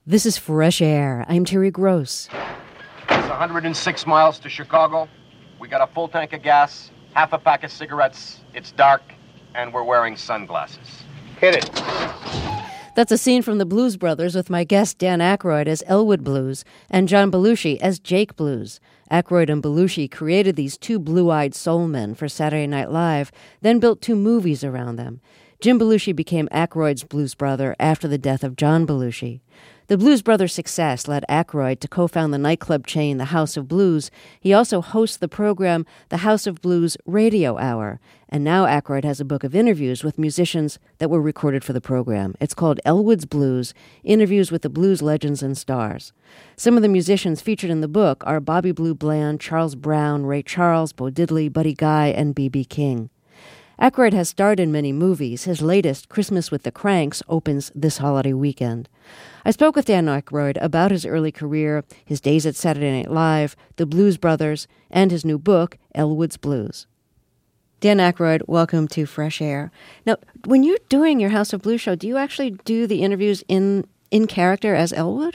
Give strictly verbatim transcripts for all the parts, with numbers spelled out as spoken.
This is Fresh Air. I'm Terry Gross. It's one hundred six miles to Chicago. We got a full tank of gas, half a pack of cigarettes. It's dark, and we're wearing sunglasses. Hit it. That's a scene from the Blues Brothers with my guest Dan Aykroyd as Elwood Blues and John Belushi as Jake Blues. Aykroyd and Belushi created these two blue-eyed soul men for Saturday Night Live, then built two movies around them. Jim Belushi became Aykroyd's blues brother after the death of John Belushi. The Blues Brothers' success led Aykroyd to co-found the nightclub chain The House of Blues. He also hosts the program The House of Blues Radio Hour. And now Aykroyd has a book of interviews with musicians that were recorded for the program. It's called Elwood's Blues, Interviews with the Blues Legends and Stars. Some of the musicians featured in the book are Bobby Blue Bland, Charles Brown, Ray Charles, Bo Diddley, Buddy Guy, and B B King. Aykroyd has starred in many movies. His latest, Christmas with the Cranks, opens this holiday weekend. I spoke with Dan Aykroyd about his early career, his days at Saturday Night Live, the Blues Brothers, and his new book, Elwood's Blues. Dan Aykroyd, welcome to Fresh Air. Now, when you're doing your House of Blues show, do you actually do the interviews in, in character as Elwood?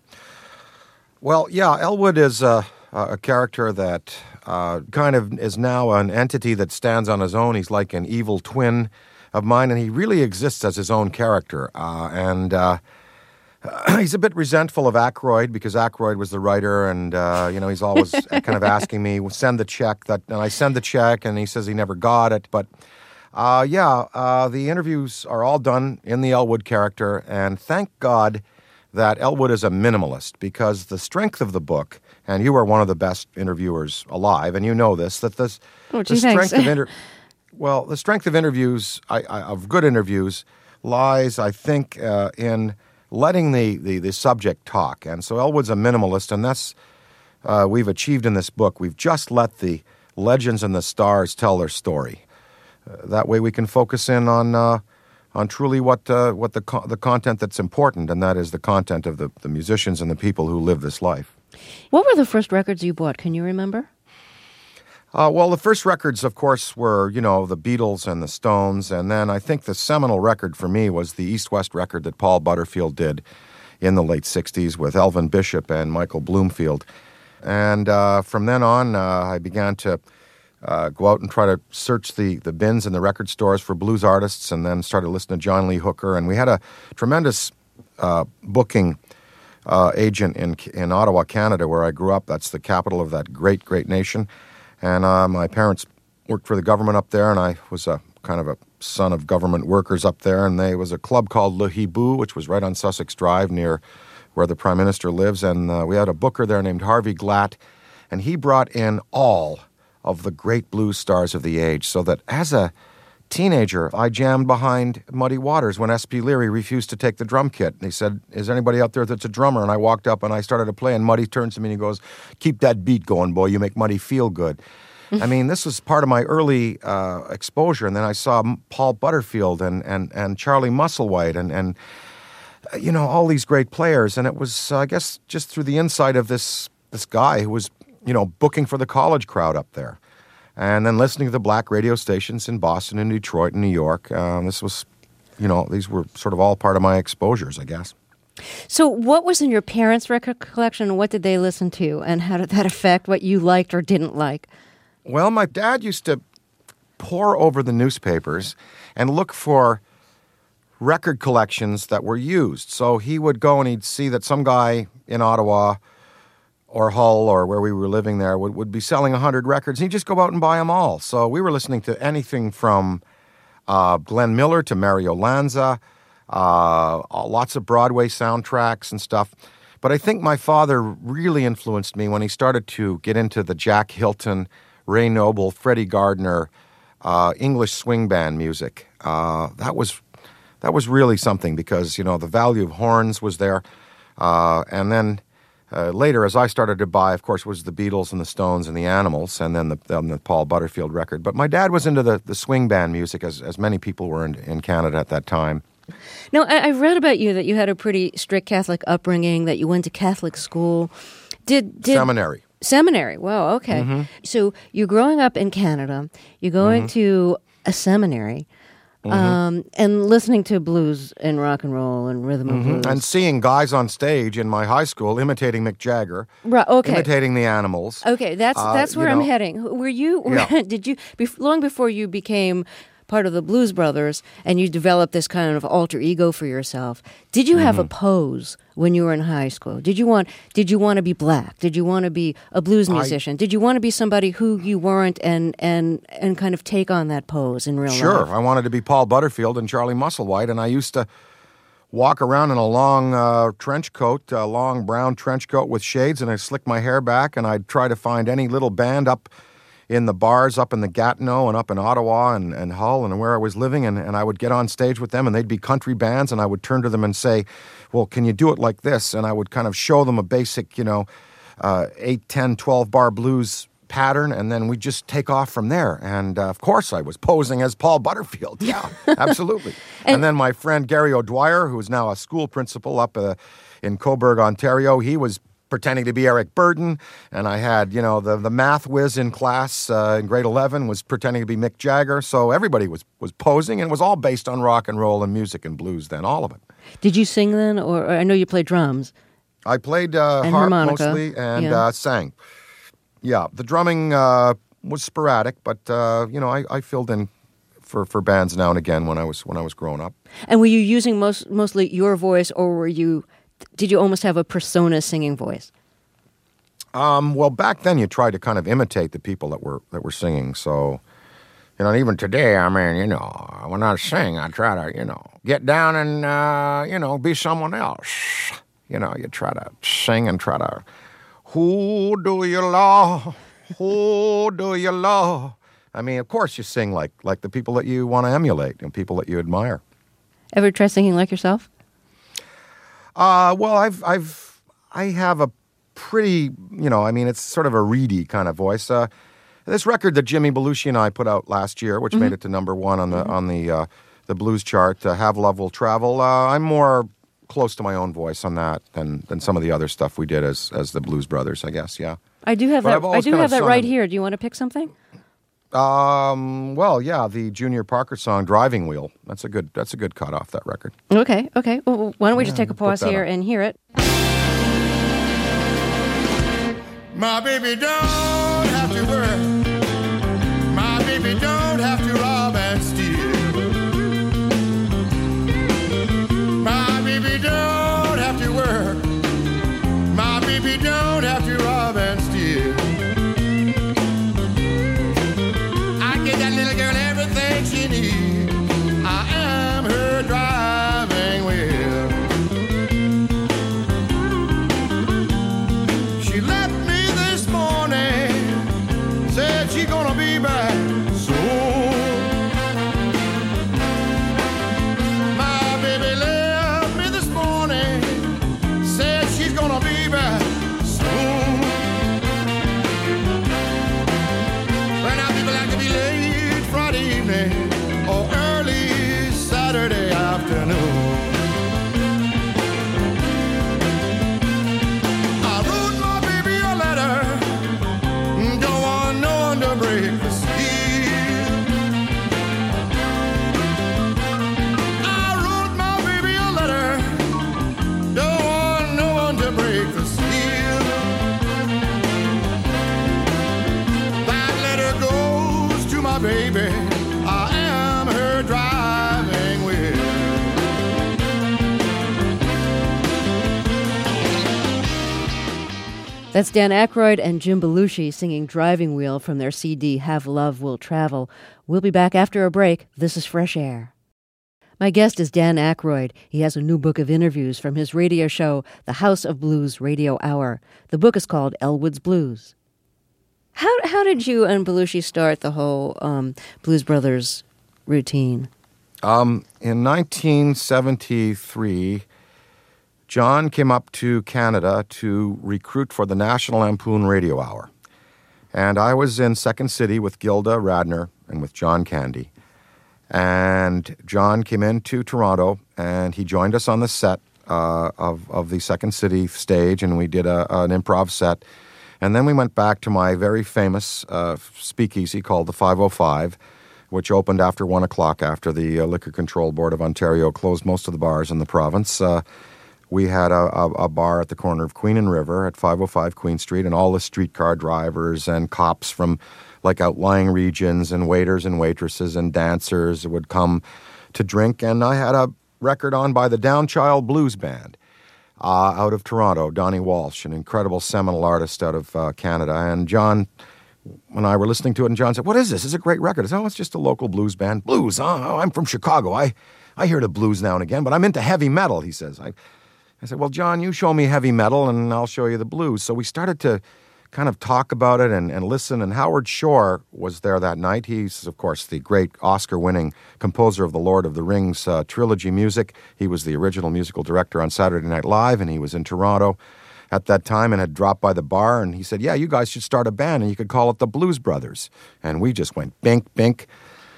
Well, yeah, Elwood is a, a character that uh, kind of is now an entity that stands on his own. He's like an evil twin of mine, and he really exists as his own character. Uh, and uh, he's a bit resentful of Aykroyd because Aykroyd was the writer, and uh, you know he's always kind of asking me, well, send the check. That, and I send the check, and he says he never got it. But uh, yeah, uh, the interviews are all done in the Elwood character, and thank God that Elwood is a minimalist, because the strength of the book, and you are one of the best interviewers alive, and you know this, that this, oh, the strength of inter- well, the strength of interviews, I, I, of good interviews, lies, I think, uh, in letting the, the, the subject talk. And so Elwood's a minimalist, and that's uh, we've achieved in this book. We've just let the legends and the stars tell their story. Uh, that way we can focus in on uh, on truly what uh, what the co- the content that's important, and that is the content of the, the musicians and the people who live this life. What were the first records you bought? Can you remember? Uh, well, the first records, of course, were, you know, the Beatles and the Stones, and then I think the seminal record for me was the East-West record that Paul Butterfield did in the late sixties with Elvin Bishop and Michael Bloomfield. And uh, from then on, uh, I began to uh, go out and try to search the, the bins in the record stores for blues artists, and then started listening to John Lee Hooker. And we had a tremendous uh, booking uh, agent in in Ottawa, Canada, where I grew up. That's the capital of that great, great nation. And uh, my parents worked for the government up there, and I was a kind of a son of government workers up there. And there was a club called Le Hibou, which was right on Sussex Drive near where the Prime Minister lives. And uh, we had a booker there named Harvey Glatt, and he brought in all of the great blues stars of the age, so that as a teenager, I jammed behind Muddy Waters when S P Leary refused to take the drum kit. And he said, is there anybody out there that's a drummer? And I walked up and I started to play, and Muddy turns to me and he goes, keep that beat going, boy. You make Muddy feel good. I mean, this was part of my early uh, exposure. And then I saw Paul Butterfield and and, and Charlie Musselwhite and, and, you know, all these great players. And it was, uh, I guess, just through the insight of this this guy who was, you know, booking for the college crowd up there. And then listening to the black radio stations in Boston and Detroit and New York. Um, this was, you know, these were sort of all part of my exposures, I guess. So what was in your parents' record collection? What did they listen to? And how did that affect what you liked or didn't like? Well, my dad used to pore over the newspapers and look for record collections that were used. So he would go and he'd see that some guy in Ottawa or Hull or where we were living there would, would be selling one hundred records. And he'd just go out and buy them all. So we were listening to anything from uh, Glenn Miller to Mario Lanza, uh, lots of Broadway soundtracks and stuff. But I think my father really influenced me when he started to get into the Jack Hilton, Ray Noble, Freddie Gardner, uh, English swing band music. Uh, that was that was really something, because, you know, the value of horns was there. Uh, and then uh, later, as I started to buy, of course, was the Beatles and the Stones and the Animals, and then the, then the Paul Butterfield record. But my dad was into the, the swing band music, as, as many people were in, in Canada at that time. Now, I, I read about you that you had a pretty strict Catholic upbringing, that you went to Catholic school. Did, did Seminary. Seminary. Wow, okay. Mm-hmm. So you're growing up in Canada. You're going mm-hmm. to a seminary. Mm-hmm. Um, and listening to blues and rock and roll and rhythm and Mm-hmm. blues. And seeing guys on stage in my high school imitating Mick Jagger, Right, okay. imitating the Animals. Okay, that's Uh, that's where you I'm know- heading. Were you? Yeah. Did you? Bef- long before you became part of the Blues Brothers, and you developed this kind of alter ego for yourself. Did you have Mm-hmm. a pose when you were in high school? Did you want? Did you want to be black? Did you want to be a blues musician? Did you want to be somebody who you weren't, and and and kind of take on that pose in real Sure, life? I wanted to be Paul Butterfield and Charlie Musselwhite, and I used to walk around in a long uh, trench coat, a long brown trench coat with shades, and I'd slick my hair back, and I'd try to find any little band up in the bars up in the Gatineau and up in Ottawa and, and Hull and where I was living, and, and I would get on stage with them, and they'd be country bands, and I would turn to them and say, well, can you do it like this? And I would kind of show them a basic, you know, uh, eight, ten, twelve bar blues pattern, and then we'd just take off from there. And, uh, of course, I was posing as Paul Butterfield. Yeah, absolutely. and, and then my friend Gary O'Dwyer, who's now a school principal up uh, in Cobourg, Ontario, he was pretending to be Eric Burden, and I had, you know, the, the math whiz in class uh, in grade eleven was pretending to be Mick Jagger, so everybody was, was posing, and it was all based on rock and roll and music and blues then, all of it. Did you sing then, or, or I know you played drums? I played uh, And harp harmonica, mostly and yeah. uh, sang. Yeah, the drumming uh, was sporadic, but, uh, you know, I, I filled in for, for bands now and again when I was when I was growing up. And were you using most mostly your voice, or were you? Did you almost have a persona singing voice? Um, well, back then you tried to kind of imitate the people that were that were singing. So, you know, and even today, I mean, you know, when I sing, I try to, you know, get down and, uh, you know, be someone else. You know, you try to sing and try to, who do you love? Who do you love? I mean, of course you sing like like the people that you want to emulate and people that you admire. Ever try singing like yourself? Uh, well, I've, I've, I have a pretty, you know, I mean, it's sort of a reedy kind of voice. Uh, this record that Jimmy Belushi and I put out last year, which Mm-hmm. made it to number one on the mm-hmm. on the uh, the blues chart, uh, "Have Love Will Travel." Uh, I'm more close to my own voice on that than than some of the other stuff we did as as the Blues Brothers, I guess. Yeah. I do have But I've that. I always do kind have of that right sung- here. Do you want to pick something? Um. Well, yeah, the Junior Parker song "Driving Wheel." That's a good. That's a good cut off that record. Okay. Okay. Well, why don't we just take a put pause that here up. and hear it? My baby don't have to work. My baby don't have to rob and steal. My baby don't have to work. My baby don't have to rob and steal. I get that little girl everything she needs. I am her driving wheel. She left me this morning, said she gonna be back soon. My baby left me this morning, said she's gonna be back soon. Well, now people like to be late Friday evening or early Saturday afternoon. I wrote my baby a letter, don't want no one to break the seal. I wrote my baby a letter, don't want no one to break the seal. That letter goes to my baby, I am her driving wheel. That's Dan Aykroyd and Jim Belushi singing Driving Wheel from their C D Have Love Will Travel. We'll be back after a break. This is Fresh Air. My guest is Dan Aykroyd. He has a new book of interviews from his radio show, The House of Blues Radio Hour. The book is called Elwood's Blues. How how did you and Belushi start the whole um, Blues Brothers routine? Um, in nineteen seventy-three, John came up to Canada to recruit for the National Lampoon Radio Hour. And I was in Second City with Gilda Radner and with John Candy. And John came into Toronto, and he joined us on the set uh, of, of the Second City stage, and we did a, an improv set. And then we went back to my very famous uh, speakeasy called the five oh five, which opened after one o'clock after the uh, Liquor Control Board of Ontario closed most of the bars in the province. Uh, we had a, a, a bar at the corner of Queen and River at five oh five Queen Street, and all the streetcar drivers and cops from like outlying regions and waiters and waitresses and dancers would come to drink. And I had a record on by the Downchild Blues Band uh, out of Toronto, Donnie Walsh, an incredible seminal artist out of uh, Canada. And John and I were listening to it, and John said, "What is this? It's a great record." I said, "Oh, it's just a local blues band." "Blues, huh? Oh, I'm from Chicago. I, I hear the blues now and again, but I'm into heavy metal," he says. I, I said, "Well, John, you show me heavy metal, and I'll show you the blues." So we started to kind of talk about it and, and listen, and Howard Shore was there that night. He's, of course, the great Oscar-winning composer of the Lord of the Rings uh, trilogy music. He was the original musical director on Saturday Night Live, and he was in Toronto at that time and had dropped by the bar, and he said, "Yeah, you guys should start a band, and you could call it the Blues Brothers." And we just went bink, bink.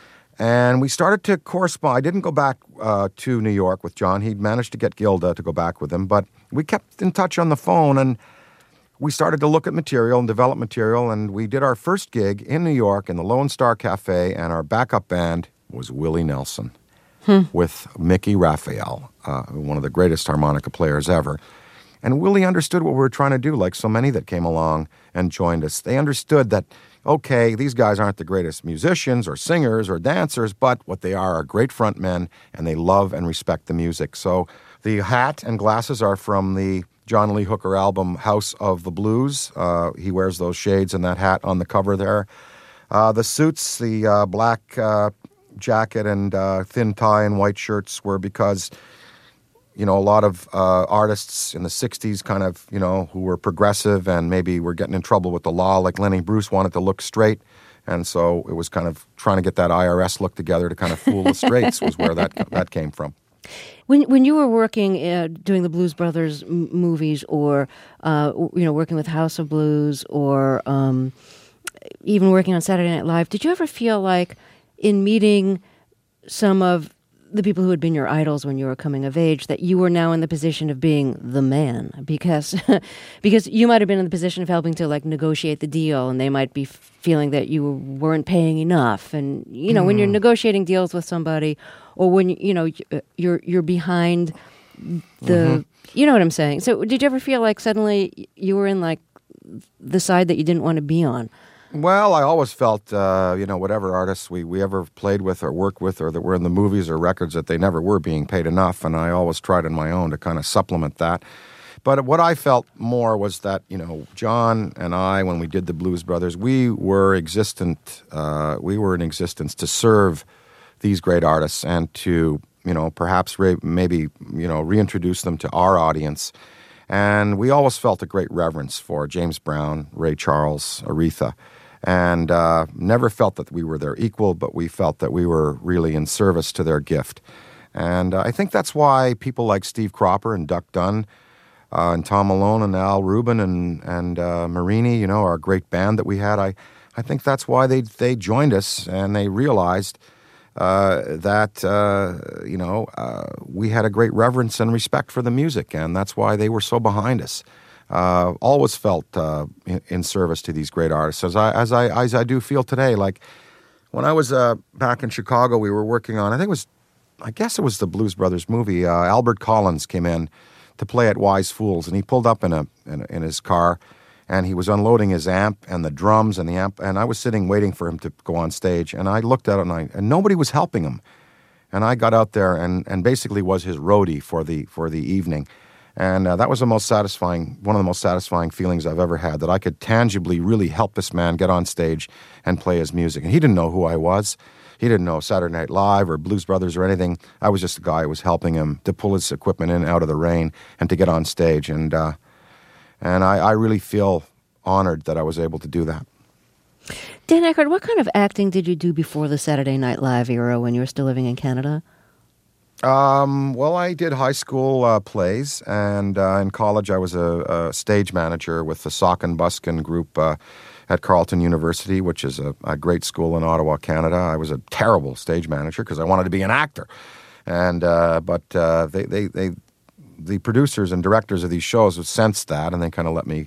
And we started to correspond. I didn't go back uh, to New York with John. He'd managed to get Gilda to go back with him, but we kept in touch on the phone, and we started to look at material and develop material, and we did our first gig in New York in the Lone Star Cafe, and our backup band was Willie Nelson hmm. with Mickey Raphael, uh, one of the greatest harmonica players ever. And Willie understood what we were trying to do, like so many that came along and joined us. They understood that, okay, these guys aren't the greatest musicians or singers or dancers, but what they are are great front men, and they love and respect the music. So the hat and glasses are from the John Lee Hooker album, House of the Blues. Uh, he wears those shades and that hat on the cover there. Uh, the suits, the uh, black uh, jacket and uh, thin tie and white shirts were because, you know, a lot of uh, artists in the sixties kind of, you know, who were progressive and maybe were getting in trouble with the law, like Lenny Bruce wanted to look straight. And so it was kind of trying to get that I R S look together to kind of fool the straights was where that that came from. When when you were working, uh, doing the Blues Brothers m- movies, or uh, you know, working with House of Blues, or um, even working on Saturday Night Live, did you ever feel like, in meeting some of the people who had been your idols when you were coming of age, that you were now in the position of being the man? Because because you might have been in the position of helping to like negotiate the deal, and they might be feeling that you weren't paying enough. And you know, mm. when you're negotiating deals with somebody, or when you know you're you're behind the, mm-hmm. you know what I'm saying. So did you ever feel like suddenly you were in like the side that you didn't want to be on? Well, I always felt, uh, you know, whatever artists we, we ever played with or worked with or that were in the movies or records, that they never were being paid enough, and I always tried on my own to kind of supplement that. But what I felt more was that, you know, John and I, when we did the Blues Brothers, we were existent, uh, we were in existence to serve these great artists and to, you know, perhaps re- maybe, you know, reintroduce them to our audience. And we always felt a great reverence for James Brown, Ray Charles, Aretha, and uh, never felt that we were their equal, but we felt that we were really in service to their gift. And uh, I think that's why people like Steve Cropper and Duck Dunn uh, and Tom Malone and Al Rubin and, and uh, Marini, you know, our great band that we had, I, I think that's why they, they joined us, and they realized Uh, that, uh, you know, uh, we had a great reverence and respect for the music, and that's why they were so behind us. Uh, always felt uh, in, in service to these great artists, as I, as I as I do feel today. Like, when I was uh, back in Chicago, we were working on, I think it was, I guess it was the Blues Brothers movie. Uh, Albert Collins came in to play at Wise Fools, and he pulled up in a in, in his car, and he was unloading his amp and the drums and the amp, and I was sitting waiting for him to go on stage, and I looked at it, and, I, and nobody was helping him. And I got out there and, and basically was his roadie for the for the evening. And uh, that was the most satisfying, one of the most satisfying feelings I've ever had, that I could tangibly really help this man get on stage and play his music. And he didn't know who I was. He didn't know Saturday Night Live or Blues Brothers or anything. I was just a guy who was helping him to pull his equipment in and out of the rain and to get on stage. And uh, and I, I really feel honored that I was able to do that. Dan Aykroyd, what kind of acting did you do before the Saturday Night Live era when you were still living in Canada? Um, well, I did high school uh, plays, and uh, in college I was a, a stage manager with the Sock and Buskin group uh, at Carleton University, which is a, a great school in Ottawa, Canada. I was a terrible stage manager because I wanted to be an actor, and uh, but uh, they, they, they, the producers and directors of these shows have sensed that, and they kind of let me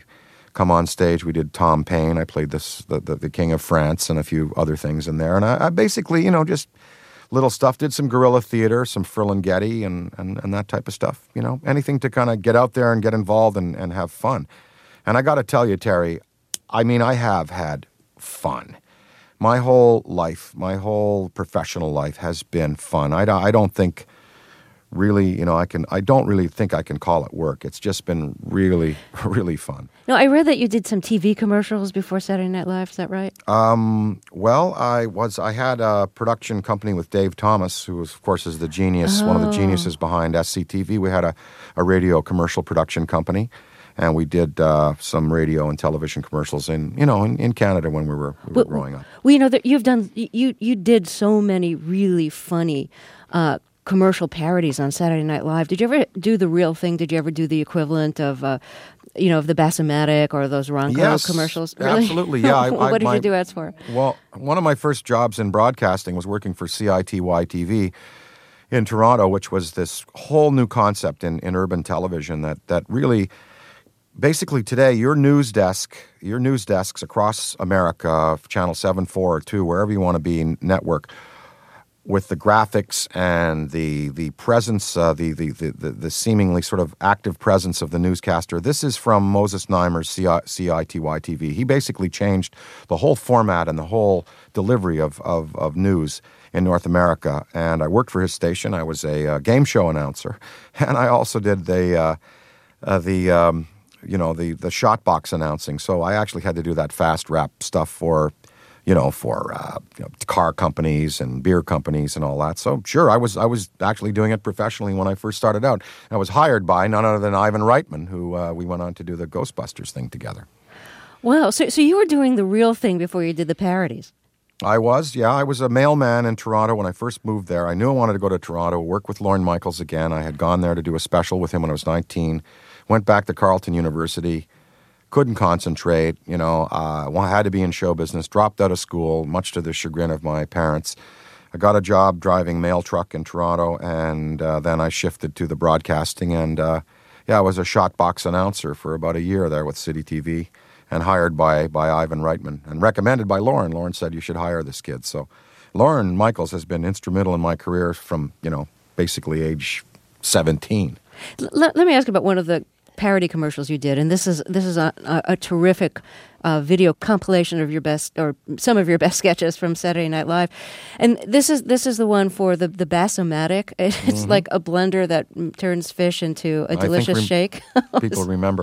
come on stage. We did Tom Paine. I played this the, the, the King of France and a few other things in there. And I, I basically, you know, just little stuff. Did some guerrilla theater, some Ferlinghetti and, and, and that type of stuff. You know, anything to kind of get out there and get involved and, and have fun. And I got to tell you, Terry, I mean, I have had fun. My whole life, my whole professional life has been fun. I, I don't think... Really, you know, I can. I don't really think I can call it work. It's just been really, really fun. No, I read that you did some T V commercials before Saturday Night Live. Is that right? Um, well, I was. I had a production company with Dave Thomas, who, was, of course, is the genius, oh. one of the geniuses behind S C T V. We had a, a radio commercial production company, and we did uh, some radio and television commercials in, you know, in, in Canada when we were, we were well, growing up. Well, you know, that you've done. You you did so many really funny Uh, commercial parodies on Saturday Night Live. Did you ever do the real thing? Did you ever do the equivalent of, uh, you know, of the Bassomatic or those Ronco yes, commercials? Really? Absolutely, yeah. I, what I, did my, you do ads for? Well, one of my first jobs in broadcasting was working for C I T Y T V in Toronto, which was this whole new concept in, in urban television that, that really, basically today, your news desk, your news desks across America, Channel seven, four, or two, wherever you want to be, network, with the graphics and the the presence, uh, the, the, the, the seemingly sort of active presence of the newscaster. This is from Moses Neimer's C I T Y T V. He basically changed the whole format and the whole delivery of, of, of news in North America. And I worked for his station. I was a uh, game show announcer, and I also did the uh, uh, the um, you know the the shot box announcing. So I actually had to do that fast rap stuff for. You know, for uh, you know, car companies and beer companies and all that. So sure, I was I was actually doing it professionally when I first started out. I was hired by none other than Ivan Reitman, who uh, we went on to do the Ghostbusters thing together. Wow, so so you were doing the real thing before you did the parodies. I was, yeah. I was a mailman in Toronto when I first moved there. I knew I wanted to go to Toronto, work with Lorne Michaels again. I had gone there to do a special with him when I was nineteen. Went back to Carleton University. Couldn't concentrate, you know, uh, had to be in show business, dropped out of school, much to the chagrin of my parents. I got a job driving mail truck in Toronto, and uh, then I shifted to the broadcasting, and uh, yeah, I was a shot box announcer for about a year there with City T V, and hired by, by Ivan Reitman, and recommended by Lorne. Lorne said, you should hire this kid. So Lorne Michaels has been instrumental in my career from, you know, basically age seventeen. L- let me ask about one of the parody commercials you did, and this is this is a, a, a terrific uh, video compilation of your best or some of your best sketches from Saturday Night Live, and this is this is the one for the the Bassomatic. It's mm-hmm. like a blender that turns fish into a delicious rem- shake. People remember,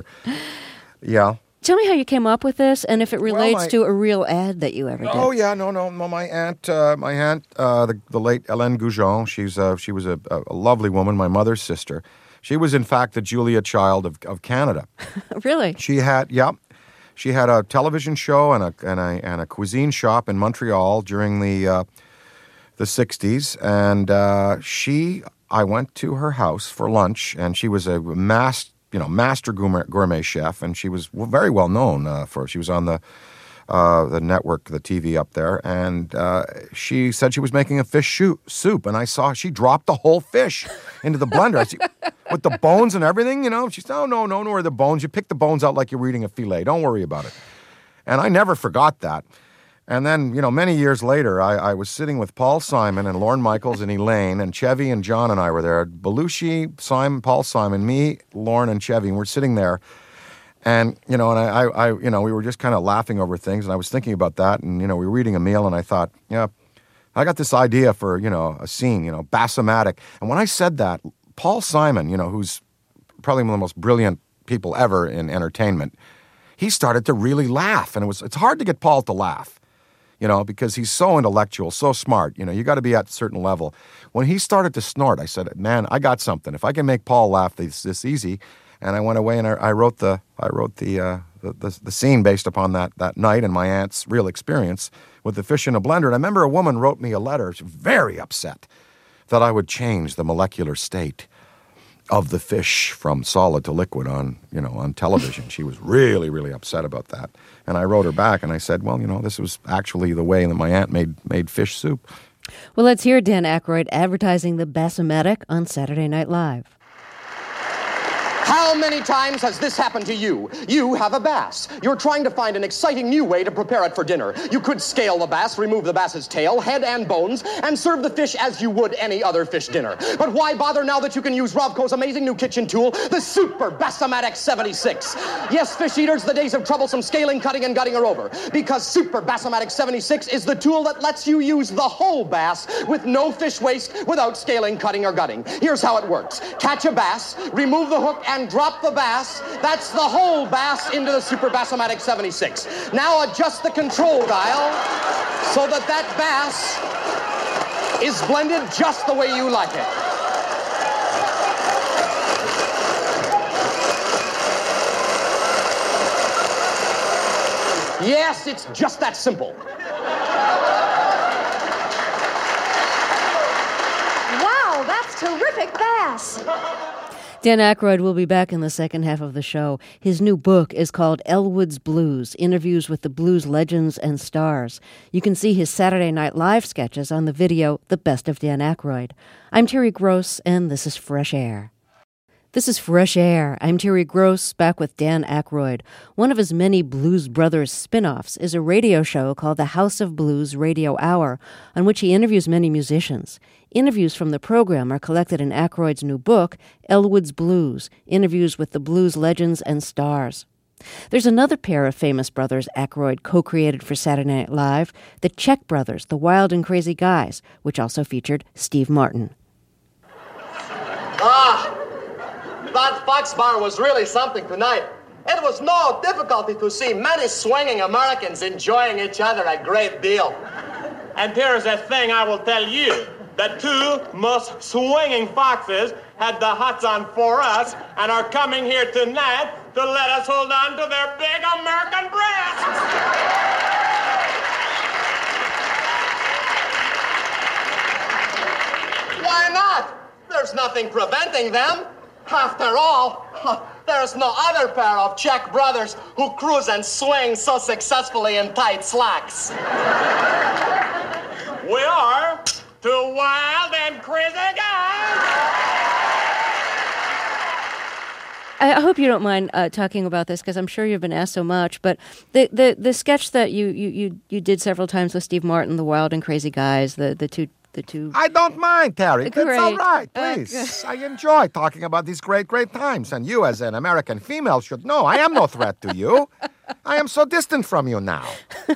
yeah. Tell me how you came up with this, and if it relates well, my, to a real ad that you ever did. Oh yeah, no, no, no. My aunt, uh, my aunt, uh, the, the late Hélène Goujon. She's uh, she was a, a lovely woman. My mother's sister. She was, in fact, the Julia Child of, of Canada. Really? She had, yeah, she had a television show and a and a and a cuisine shop in Montreal during the uh, the sixties, and uh, she, I went to her house for lunch, and she was a mass, you know, master gourmet, gourmet chef, and she was very well known uh, for. She was on the uh, the network, the T V up there, and uh, she said she was making a fish shoot, soup, and I saw she dropped the whole fish into the blender. I see, with the bones and everything, you know. She said, oh, no, no, no, the bones. You pick the bones out like you're eating a filet. Don't worry about it. And I never forgot that. And then, you know, many years later, I, I was sitting with Paul Simon and Lorne Michaels and Elaine, and Chevy and John and I were there. Belushi, Simon, Paul Simon, me, Lorne, and Chevy, and we're sitting there. And, you know, and I, I, you know, we were just kind of laughing over things, and I was thinking about that, and, you know, we were eating a meal, and I thought, yeah, I got this idea for, you know, a scene, you know, Bassomatic. And when I said that, Paul Simon, you know, who's probably one of the most brilliant people ever in entertainment, he started to really laugh, and it was, it's hard to get Paul to laugh, you know, because he's so intellectual, so smart, you know, you got to be at a certain level. When he started to snort, I said, man, I got something. If I can make Paul laugh this, this easy. And I went away and I, I wrote the I wrote the, uh, the the the scene based upon that that night and my aunt's real experience with the fish in a blender. And I remember a woman wrote me a letter, she was very upset that I would change the molecular state of the fish from solid to liquid on you know on television. She was really really upset about that. And I wrote her back and I said, well, you know, this was actually the way that my aunt made made fish soup. Well, let's hear Dan Aykroyd advertising the Bassomatic on Saturday Night Live. How many times has this happened to you? You have a bass. You're trying to find an exciting new way to prepare it for dinner. You could scale the bass, remove the bass's tail, head, and bones, and serve the fish as you would any other fish dinner. But why bother now that you can use Rovco's amazing new kitchen tool, the Super Bass-O-Matic seventy-six? Yes, fish eaters, the days of troublesome scaling, cutting, and gutting are over. Because Super Bass-O-Matic seventy-six is the tool that lets you use the whole bass with no fish waste without scaling, cutting, or gutting. Here's how it works. Catch a bass, remove the hook, and drop the bass. That's the whole bass into the Super Bass-O-Matic seventy-six. Now adjust the control dial so that that bass is blended just the way you like it. Yes, it's just that simple. Wow, that's terrific bass. Dan Aykroyd will be back in the second half of the show. His new book is called Elwood's Blues, Interviews with the Blues Legends and Stars. You can see his Saturday Night Live sketches on the video The Best of Dan Aykroyd. I'm Terry Gross, and this is Fresh Air. This is Fresh Air. I'm Terry Gross, back with Dan Aykroyd. One of his many Blues Brothers spin-offs is a radio show called the House of Blues Radio Hour, on which he interviews many musicians. Interviews from the program are collected in Aykroyd's new book, Elwood's Blues, Interviews with the Blues Legends and Stars. There's another pair of famous brothers Aykroyd co-created for Saturday Night Live, the Czech Brothers, the Wild and Crazy Guys, which also featured Steve Martin. Ah! That Fox Bar was really something tonight. It was no difficulty to see many swinging Americans enjoying each other a great deal. And here's a thing I will tell you. The two most swinging foxes had the hots on for us and are coming here tonight to let us hold on to their big American breasts. Why not? There's nothing preventing them. After all, there's no other pair of Czech brothers who cruise and swing so successfully in tight slacks. We are two wild and crazy guys. I hope you don't mind uh, talking about this, because I'm sure you've been asked so much, but the, the, the sketch that you, you, you, you did several times with Steve Martin, the Wild and Crazy Guys, the, the two... The two. I don't mind, Terry. Great. That's all right, Uh, please. I enjoy talking about these great, great times. And you, as an American female, should know I am no threat to you. I am so distant from you now.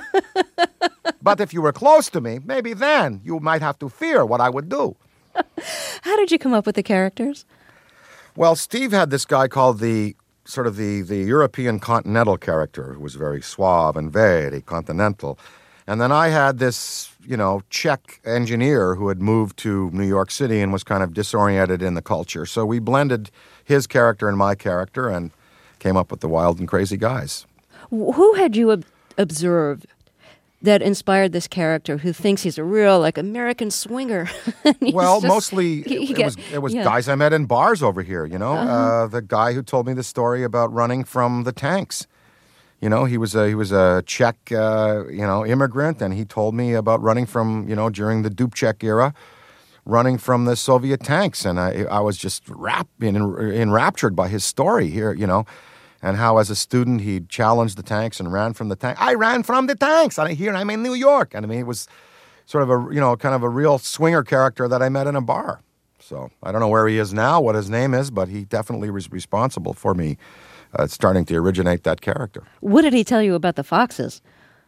But if you were close to me, maybe then you might have to fear what I would do. How did you come up with the characters? Well, Steve had this guy called the sort of the, the European continental character, who was very suave and very continental. And then I had this, you know, Czech engineer who had moved to New York City and was kind of disoriented in the culture. So we blended his character and my character and came up with the Wild and Crazy Guys. Who had you ob- observed that inspired this character who thinks he's a real, like, American swinger? Well, just, mostly he, he it get, was it was yeah. guys I met in bars over here, you know. Uh-huh. Uh, the guy who told me the story about running from the tanks. You know, he was a he was a Czech, uh, you know, immigrant, and he told me about running from, you know, during the Dubček era, running from the Soviet tanks, and I I was just rap, en, enraptured by his story here, you know, and how as a student he challenged the tanks and ran from the tank. I ran from the tanks, and here I'm in New York, and I mean it was sort of a you know kind of a real swinger character that I met in a bar. So I don't know where he is now, what his name is, but he definitely was responsible for me. Uh, starting to originate that character. What did he tell you about the foxes?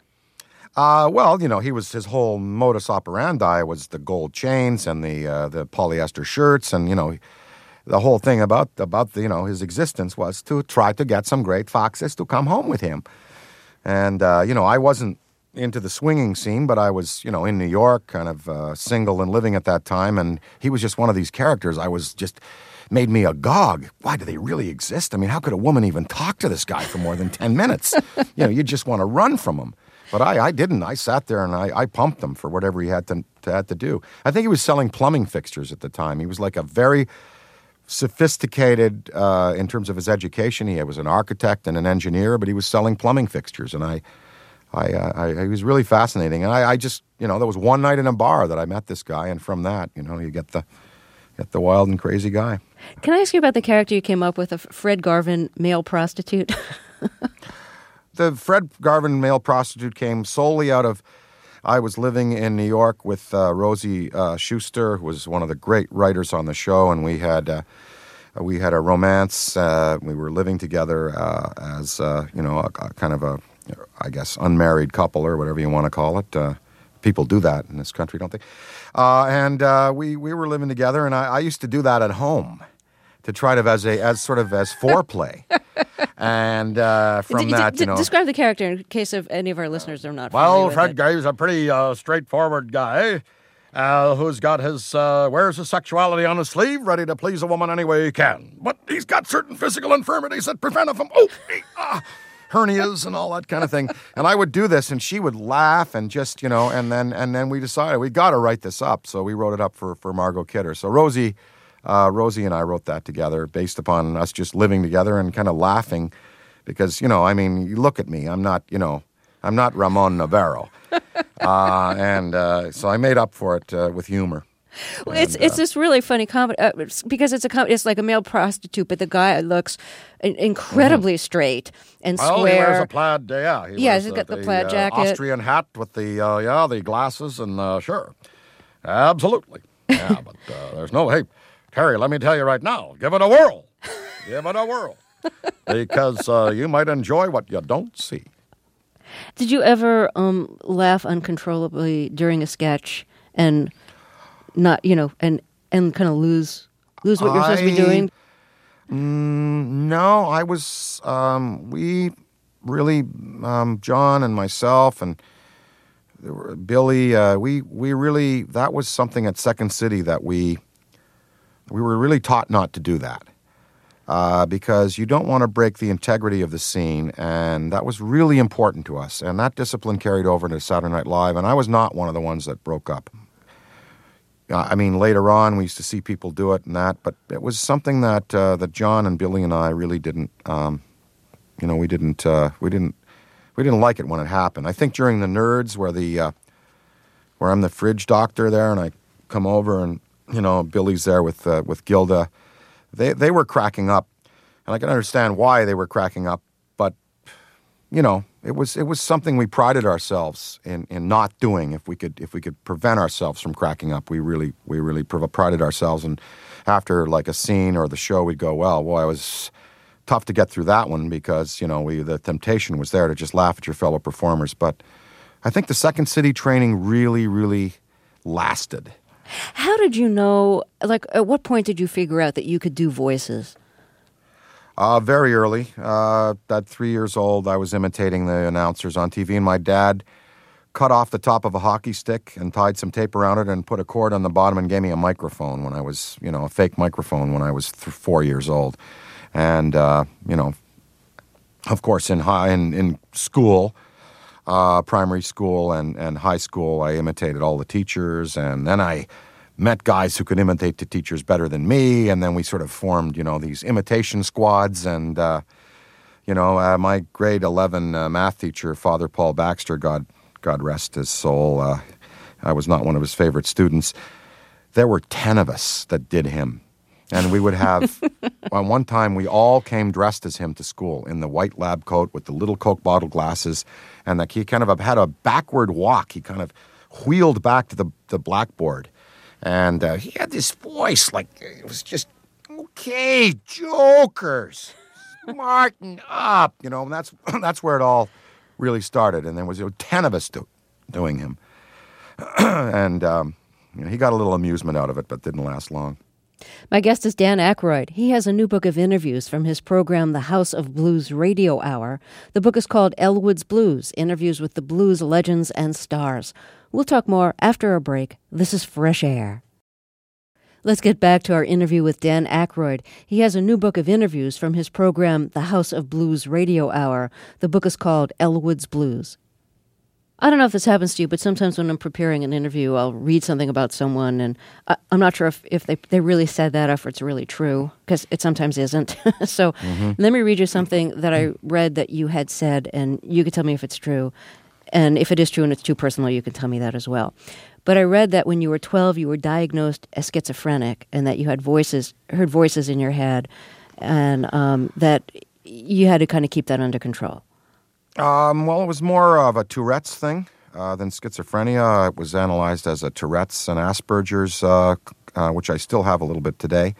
Uh, well, you know, he was his whole modus operandi was the gold chains and the uh, the polyester shirts, and you know, the whole thing about about the, you know his existence was to try to get some great foxes to come home with him. And uh, you know, I wasn't into the swinging scene, but I was you know in New York, kind of uh, single and living at that time, and he was just one of these characters. I was just. Made me agog. Why do they really exist? I mean, how could a woman even talk to this guy for more than ten minutes? You know, you just want to run from him. But I, I didn't. I sat there and I, I pumped him for whatever he had to, to had to do. I think he was selling plumbing fixtures at the time. He was like a very sophisticated uh, in terms of his education. He was an architect and an engineer, but he was selling plumbing fixtures. And I, I, I, I he was really fascinating. And I, I just, you know, there was one night in a bar that I met this guy, and from that, you know, you get the get the wild and crazy guy. Can I ask you about the character you came up with, of Fred Garvin, male prostitute? The Fred Garvin male prostitute came solely out of, I was living in New York with uh, Rosie uh, Schuster, who was one of the great writers on the show, and we had uh, we had a romance. Uh, we were living together uh, as, uh, you know, a, a kind of a, I guess, unmarried couple or whatever you want to call it. Uh, people do that in this country, don't they? Uh, and uh, we, we were living together, and I, I used to do that at home to try to, as a as sort of as foreplay. And uh, from d- that, d- you know... Describe the character in case of any of our listeners are not Well, familiar with Fred it. Guy's a pretty uh, straightforward guy uh, who's got his, uh, wears his sexuality on his sleeve, ready to please a woman any way he can. But he's got certain physical infirmities that prevent him from, oh, he, ah, hernias and all that kind of thing. And I would do this, and she would laugh and just, you know, and then and then we decided we got to write this up. So we wrote it up for, for Margot Kidder. So Rosie... Uh, Rosie and I wrote that together based upon us just living together and kind of laughing because, you know, I mean, you look at me. I'm not, you know, I'm not Ramon Navarro. uh, and uh, so I made up for it uh, with humor. Well, it's And, it's uh, this really funny comedy uh, it's- because it's a com- it's like a male prostitute, but the guy looks in- incredibly straight and Well, square. he wears a plaid, uh, yeah. He Yeah, wears, he's uh, got the plaid uh, jacket. Austrian hat with the, uh, yeah, the glasses and, uh, sure. Absolutely. Yeah, but uh, there's no, hey, Terry, let me tell you right now, give it a whirl. Give it a whirl. Because uh, you might enjoy what you don't see. Did you ever um, laugh uncontrollably during a sketch and not, you know, and and kind of lose lose what you're supposed to be I- doing? Mm, no, I was, um, we really, um, John and myself and there were Billy, uh, we, we really, that was something at Second City that we, we were really taught not to do that. Uh, because you don't want to break the integrity of the scene, and that was really important to us. And that discipline carried over to Saturday Night Live, and I was not one of the ones that broke up. Uh, I mean, later on, we used to see people do it and that, but it was something that uh, that John and Billy and I really didn't, um, you know, we didn't, uh, we didn't, we didn't like it when it happened. I think during the Nerds, where the, uh, where I'm the fridge doctor there, and I come over and you know Billy's there with uh, with Gilda. They they were cracking up, and I can understand why they were cracking up. But you know, it was it was something we prided ourselves in, in not doing. If we could if we could prevent ourselves from cracking up, we really we really prided ourselves. And after like a scene or the show, we'd go, well, boy, it was tough to get through that one because you know we the temptation was there to just laugh at your fellow performers. But I think the Second City training really really lasted. How did you know, like, at what point did you figure out that you could do voices? Uh, very early. Uh, at three years old, I was imitating the announcers on T V, and my dad cut off the top of a hockey stick and tied some tape around it and put a cord on the bottom and gave me a microphone when I was, you know, a fake microphone when I was th- four years old. And, uh, you know, of course, in high in, in school, uh, primary school and, and high school, I imitated all the teachers, and then I met guys who could imitate the teachers better than me, and then we sort of formed, you know, these imitation squads, and, uh, you know, uh, my grade eleven uh, math teacher, Father Paul Baxter, God, God rest his soul, uh, I was not one of his favorite students. There were ten of us that did him. And we would have, on one time, we all came dressed as him to school in the white lab coat with the little Coke bottle glasses. And like he kind of had a backward walk. He kind of wheeled back to the, the blackboard. And uh, he had this voice like, it was just, okay, jokers, smarten up. You know, and that's that's where it all really started. And there was you know, ten of us do, doing him. and um, you know, he got a little amusement out of it, but didn't last long. My guest is Dan Aykroyd. He has a new book of interviews from his program, The House of Blues Radio Hour. The book is called Elwood's Blues, Interviews with the Blues Legends and Stars. We'll talk more after a break. This is Fresh Air. Let's get back to our interview with Dan Aykroyd. He has a new book of interviews from his program, The House of Blues Radio Hour. The book is called Elwood's Blues. I don't know if this happens to you, but sometimes when I'm preparing an interview, I'll read something about someone, and I, I'm not sure if, if they, they really said that, or if it's really true, because it sometimes isn't. so mm-hmm. Let me read you something that I read that you had said, and you could tell me if it's true. And if it is true and it's too personal, you can tell me that as well. But I read that when you were twelve, you were diagnosed as schizophrenic, and that you had voices, heard voices in your head, and um, that you had to kind of keep that under control. Um, well, it was more of a Tourette's thing uh, than schizophrenia. It was analyzed as a Tourette's and Asperger's, uh, uh, which I still have a little bit today.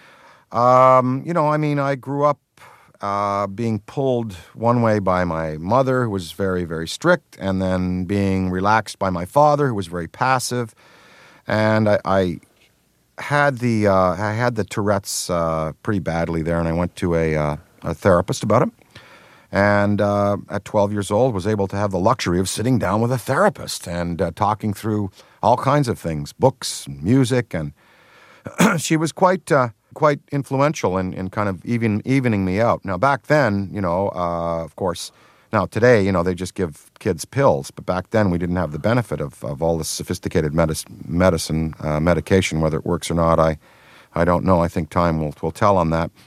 Um, you know, I mean, I grew up uh, being pulled one way by my mother, who was very, very strict, and then being relaxed by my father, who was very passive. And I, I had the uh, I had the Tourette's uh, pretty badly there, and I went to a, uh, a therapist about it. And uh, at twelve years old, was able to have the luxury of sitting down with a therapist and uh, talking through all kinds of things, books, music, and she was quite uh, quite influential in, in kind of even evening me out. Now, back then, you know, uh, of course, now today, you know, they just give kids pills, but back then we didn't have the benefit of, of all this sophisticated medicine, medicine uh, medication. Whether it works or not, I I don't know. I think time will will tell on that.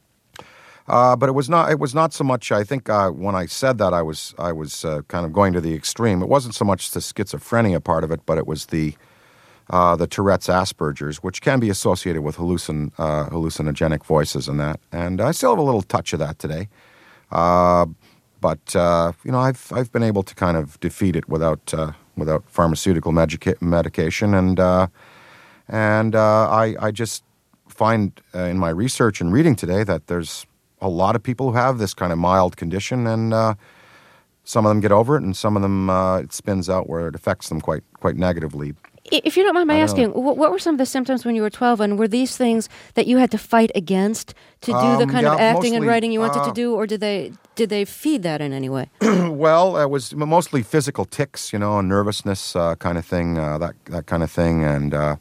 Uh, but it was not. It was not so much. I think uh, when I said that, I was I was uh, kind of going to the extreme. It wasn't so much the schizophrenia part of it, but it was the uh, the Tourette's, Asperger's, which can be associated with hallucin uh, hallucinogenic voices and that. And I still have a little touch of that today. Uh, but uh, you know, I've I've been able to kind of defeat it without uh, without pharmaceutical medica- medication, and uh, and uh, I I just find uh, in my research and reading today that there's a lot of people who have this kind of mild condition, and uh, some of them get over it, and some of them uh, it spins out where it affects them quite quite negatively. If you don't mind my asking, what, what were some of the symptoms when you were twelve, and were these things that you had to fight against to do Um, the kind yeah, of acting mostly, and writing you wanted uh, to do, or did they did they feed that in any way? Well, it was mostly physical tics, you know, nervousness uh, kind of thing, uh, that that kind of thing, and uh,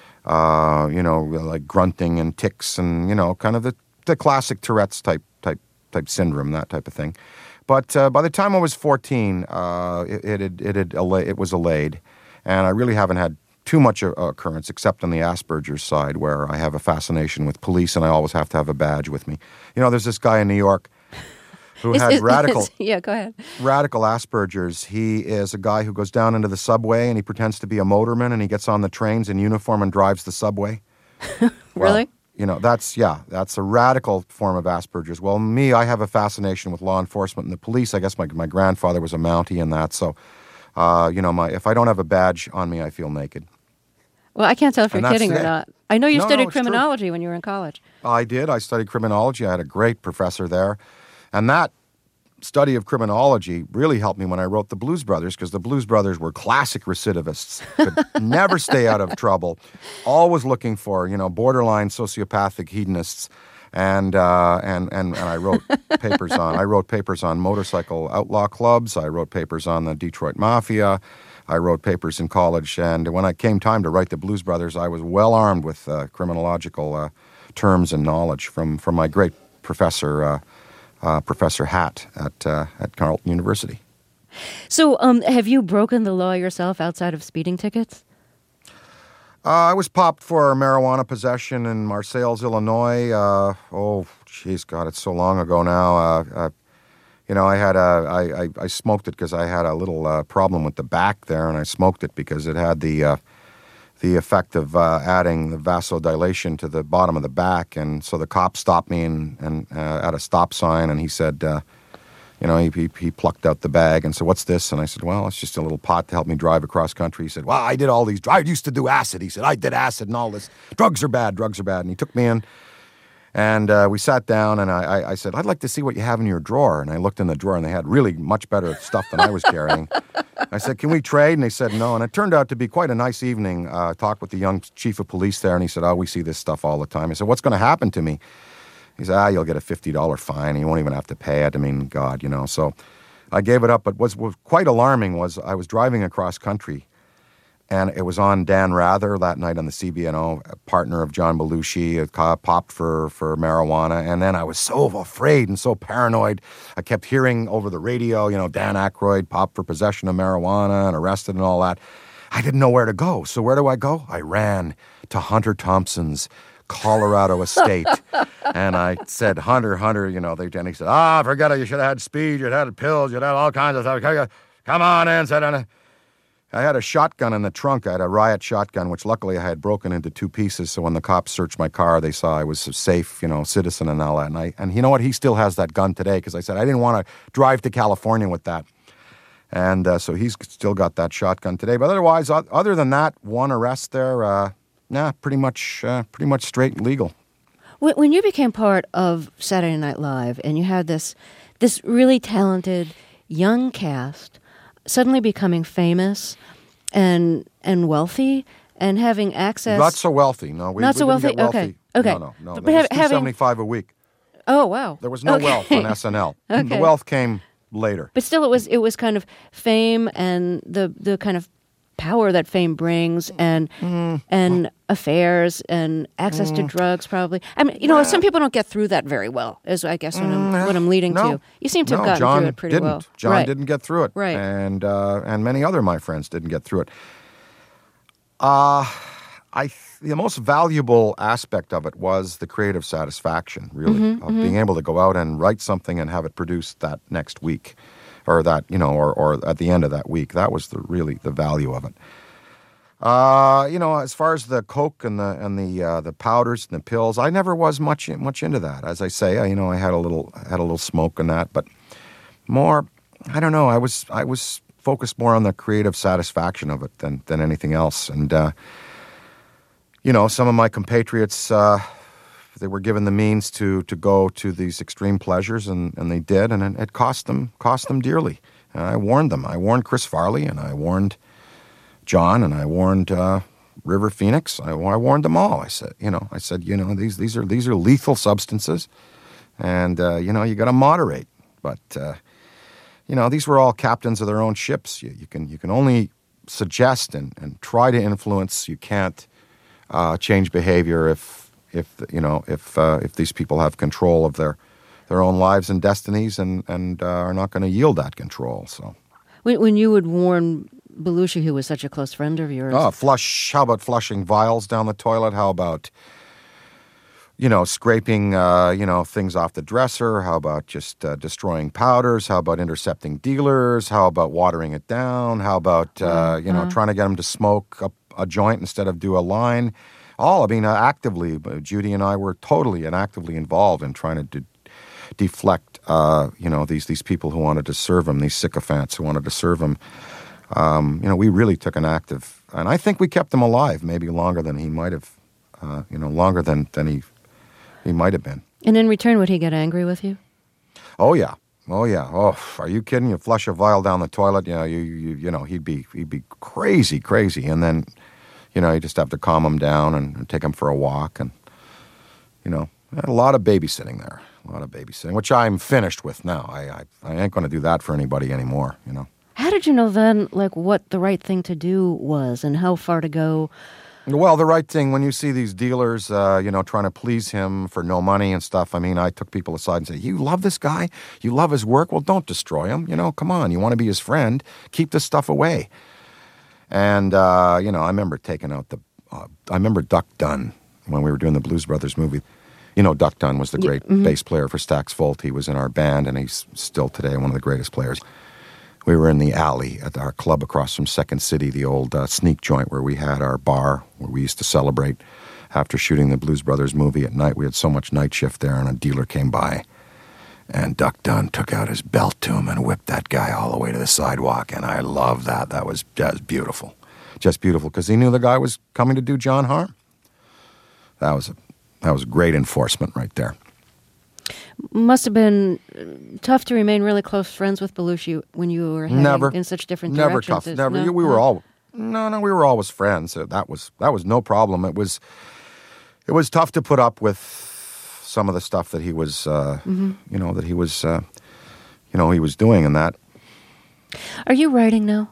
uh, you know, like grunting and tics, and you know, kind of the, the classic Tourette's type type type syndrome, that type of thing. But uh, by the time I was fourteen, uh, it, it had it had alla- it was allayed, and I really haven't had too much uh, occurrence, except on the Asperger's side, where I have a fascination with police, and I always have to have a badge with me. You know, there's this guy in New York who Is- had is- radical. is- yeah, go ahead. Radical Asperger's. He is a guy who goes down into the subway and he pretends to be a motorman, and he gets on the trains in uniform and drives the subway. Really? You know, that's, yeah, that's a radical form of Asperger's. Well, me, I have a fascination with law enforcement and the police. I guess my my grandfather was a Mountie and that, so, uh, you know, my if I don't have a badge on me, I feel naked. Well, I can't tell if And you're that's kidding or it. not. I know you No, no, studied it's true. criminology when you were in college. I did. I studied criminology. I had a great professor there. And that study of criminology really helped me when I wrote the Blues Brothers, because the Blues Brothers were classic recidivists, could never stay out of trouble, always looking for, you know, borderline sociopathic hedonists. And, uh, and, and, and I wrote papers on, I wrote papers on motorcycle outlaw clubs. I wrote papers on the Detroit Mafia. I wrote papers in college. And when it came time to write the Blues Brothers, I was well armed with uh, criminological uh, terms and knowledge from, from my great professor, uh, Uh, Professor Hatt at uh, at Carleton University. So, um, have you broken the law yourself outside of speeding tickets? Uh, I was popped for marijuana possession in Marseilles, Illinois. Uh, oh, jeez, God, it's so long ago now. Uh, uh, you know, I had a, I, I, I smoked it because I had a little uh, problem with the back there, and I smoked it because it had the uh, the effect of uh, adding the vasodilation to the bottom of the back. And so the cop stopped me and, and uh, at a stop sign, and he said, uh, you know, he, he, he plucked out the bag and said, "What's this?" And I said, "Well, it's just a little pot to help me drive across country." He said, "Well, I did all these, I used to do acid." He said, "I did acid and all this. Drugs are bad, drugs are bad." And he took me in, and uh, we sat down, and I, I, I said, "I'd like to see what you have in your drawer." And I looked in the drawer, and they had really much better stuff than I was carrying. I said, "Can we trade?" And they said no. And it turned out to be quite a nice evening. Uh, I talked with the young chief of police there, and he said, "Oh, we see this stuff all the time." I said, "What's going to happen to me?" He said, "Ah, you'll get a fifty dollars fine. You won't even have to pay it. I mean, God, you know." So I gave it up. But what was quite alarming was I was driving across country, and it was on Dan Rather that night on the C B N O, a partner of John Belushi, a cop popped for, for marijuana. And then I was so afraid and so paranoid. I kept hearing over the radio, you know, Dan Aykroyd popped for possession of marijuana and arrested and all that. I didn't know where to go. So where do I go? I ran to Hunter Thompson's Colorado estate. And I said, "Hunter, Hunter, you know," they, and he said, "Ah, forget it. You should have had speed. You'd had pills. You'd had all kinds of stuff. Come on in, said I. I had a shotgun in the trunk. I had a riot shotgun, which luckily I had broken into two pieces. So when the cops searched my car, they saw I was a safe, you know, citizen and all that. And I, and you know what? He still has that gun today because I said I didn't want to drive to California with that. And uh, so he's still got that shotgun today. But otherwise, other than that, one arrest there, uh, nah, pretty much, uh, pretty much straight and legal. When you became part of Saturday Night Live and you had this, this really talented young cast suddenly becoming famous and and wealthy and having access. Not so wealthy, no. We, Not we so didn't wealthy? get wealthy. Okay, okay. No, no, no. But There was ha- having- two seventy-five a week. Oh, wow. There was no Okay. wealth on S N L. Okay. The wealth came later. But still, it was it was kind of fame and the the kind of power that fame brings and Mm. and affairs and access to drugs, probably. I mean, you know, some people don't get through that very well, is I guess what I'm, what I'm leading No. to. You seem to have No, gotten John through it pretty didn't. well. John right. didn't get through it. Right. And uh, and many other of my friends didn't get through it. Uh, I th- the most valuable aspect of it was the creative satisfaction, really, Mm-hmm, of being able to go out and write something and have it produced that next week, or that, you know, or, or at the end of that week. That was the really the value of it. Uh, you know, as far as the coke and the and the uh, the powders and the pills, I never was much much into that. As I say, I, you know, I had a little had a little smoke and that, but more, I don't know. I was I was focused more on the creative satisfaction of it than than anything else. And uh, you know, some of my compatriots, uh, they were given the means to to go to these extreme pleasures, and, and they did, and it, it cost them cost them dearly. And I warned them. I warned Chris Farley, and I warned John, and I warned uh, River Phoenix. I, I warned them all. I said, you know, I said, you know, these these are these are lethal substances, and uh, you know, you got to moderate. But uh, you know, these were all captains of their own ships. You, you can you can only suggest and, and try to influence. You can't uh, change behavior if if you know if uh, if these people have control of their their own lives and destinies, and and uh, are not going to yield that control. So When, when you would warn Belushi, who was such a close friend of yours. Oh, flush. How about flushing vials down the toilet? How about, you know, scraping, uh, you know, things off the dresser? How about just uh, destroying powders? How about intercepting dealers? How about watering it down? How about, uh, you know, trying to get them to smoke a, a joint instead of do a line? All, I mean, uh, actively, Judy and I were totally and actively involved in trying to de- deflect, uh, you know, these, these people who wanted to serve him, these sycophants who wanted to serve him. Um, you know, we really took an active, and I think we kept him alive maybe longer than he might have, uh, you know, longer than, than he he might have been. And in return, would he get angry with you? Oh yeah, oh yeah. Oh, are you kidding? You flush a vial down the toilet, you know, you you you know, he'd be he'd be crazy, crazy, and then, you know, you just have to calm him down and, and take him for a walk, and you know, a lot of babysitting there, a lot of babysitting, which I'm finished with now. I I, I ain't going to do that for anybody anymore, you know. How did you know then, like, what the right thing to do was and how far to go? Well, the right thing, when you see these dealers, uh, you know, trying to please him for no money and stuff, I mean, I took people aside and said, you love this guy? You love his work? Well, don't destroy him. You know, come on. You want to be his friend? Keep this stuff away. And, uh, you know, I remember taking out the, uh, I remember Duck Dunn when we were doing the Blues Brothers movie. You know, Duck Dunn was the great mm-hmm. bass player for Stax Volt. He was in our band, and he's still today one of the greatest players. We were in the alley at our club across from Second City, the old uh, sneak joint where we had our bar, where we used to celebrate after shooting the Blues Brothers movie at night. We had so much night shift there, and a dealer came by, and Duck Dunn took out his belt to him and whipped that guy all the way to the sidewalk, and I loved that. That was just beautiful. Just beautiful, because he knew the guy was coming to do John harm. That was a, that was great enforcement right there. Must have been tough to remain really close friends with Belushi when you were heading Never. in such different Never directions. tough. Never. No? We were No? all no, no. We were always friends. So that was that was no problem. It was it was tough to put up with some of the stuff that he was, uh, mm-hmm. you know, that he was, uh, you know, he was doing and that. Are you writing now?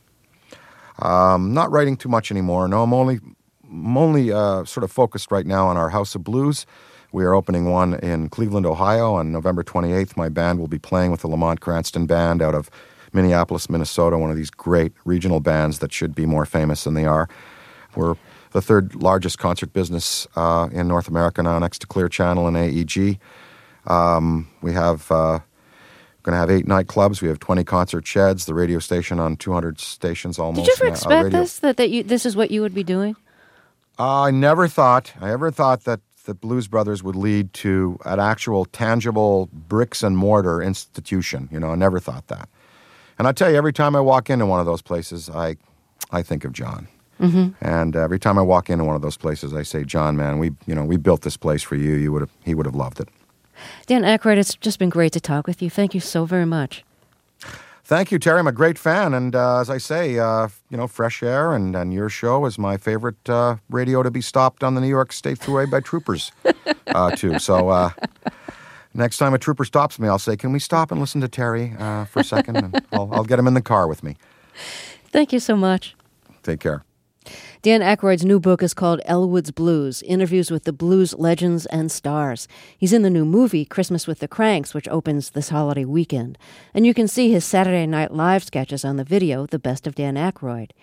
Um, not writing too much anymore. No, I'm only I'm only uh, sort of focused right now on our House of Blues. We are opening one in Cleveland, Ohio on November twenty-eighth. My band will be playing with the Lamont Cranston Band out of Minneapolis, Minnesota, one of these great regional bands that should be more famous than they are. We're the third largest concert business uh, in North America now, next to Clear Channel and A E G. Um, we have uh, going to have eight nightclubs. We have twenty concert sheds, the radio station on two hundred stations almost. Did you ever uh, expect radio. this, that, that you, this is what you would be doing? Uh, I never thought, I ever thought that the Blues Brothers would lead to an actual tangible bricks and mortar institution. You know, I never thought that. And I tell you, every time I walk into one of those places, I, I think of John. Mm-hmm. And every time I walk into one of those places, I say, John, man, we, you know, we built this place for you. You would have, he would have loved it. Dan Aykroyd, it's just been great to talk with you. Thank you so very much. Thank you, Terry. I'm a great fan. And uh, as I say, uh, you know, Fresh Air and, and your show is my favorite uh, radio to be stopped on the New York State Thruway by troopers, uh, too. So uh, next time a trooper stops me, I'll say, can we stop and listen to Terry uh, for a second? And I'll, I'll get him in the car with me. Thank you so much. Take care. Dan Aykroyd's new book is called Elwood's Blues, Interviews with the Blues Legends and Stars. He's in the new movie, Christmas with the Cranks, which opens this holiday weekend. And you can see his Saturday Night Live sketches on the video, The Best of Dan Aykroyd.